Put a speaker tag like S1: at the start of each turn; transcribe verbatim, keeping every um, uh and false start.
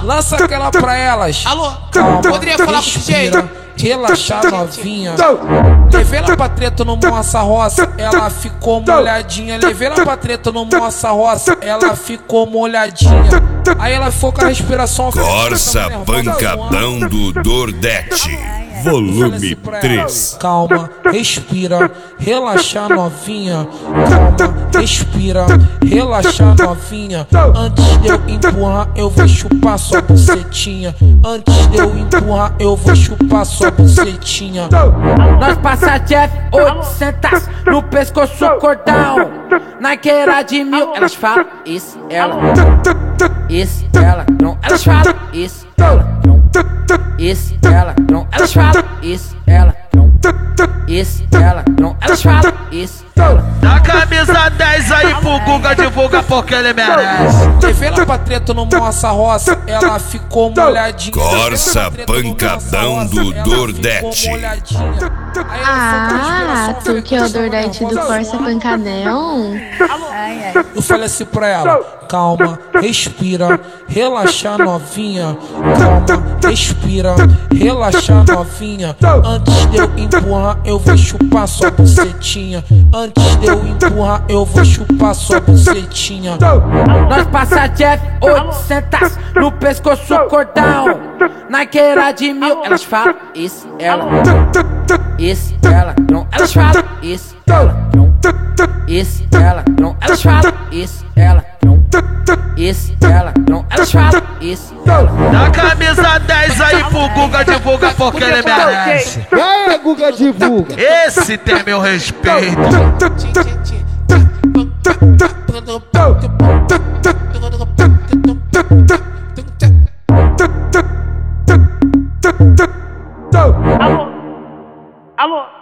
S1: Lança aquela pra elas.
S2: Alô?
S1: Calma,
S2: Poderia falar pro D J?
S1: respira, relaxar novinha. Levei ela pra treta no Moça Roça, ela ficou molhadinha. Levei ela pra treta no Moça Roça, ela ficou molhadinha. Aí ela ficou com a respiração.
S3: Corsa Pancadão do Nordeste, volume três.
S1: Calma, respira, relaxa novinha. Calma, respira, relaxa novinha. Antes de eu empurrar, eu vou chupar sua bucetinha. Antes de eu empurrar, eu vou chupar sua bucetinha.
S4: Nós passa Jeff oitocentos no pescoço cordão. Na queira de mil, elas falam isso, ela isso, ela não, elas falam isso, ela não isso, ela não, elas falam isso, ela não isso, ela não, elas falam isso, ela.
S5: Dá camisa dez aí pro Guga, divulga porque ele merece.
S1: Levei ela pra treta no Moça Roça, ela ficou molhadinha.
S3: Corsa Pancadão do Nordeste.
S6: Ah, tu que é o Nordeste do Corsa Pancadão?
S7: Ai, ai.
S1: Eu falei assim pra ela: calma, respira, relaxa novinha. Calma, respira, relaxa novinha. Antes de eu empurrar, eu vou chupar sua bucetinha. Antes de eu empurrar, eu vou chupar sua bucetinha.
S4: Nós passa Jeff oitocentos no pescoço cordão. Na queira de mil, elas falam isso, ela isso, ela não, elas falam isso, ela não isso, ela não, elas falam isso, ela não isso, ela não, elas falam isso, ela.
S5: Dá camisa dez aí pro Guga, divulga porque ele merece.
S8: Vai, Guga, divulga.
S5: Esse tem meu respeito.
S9: Alô? Alô?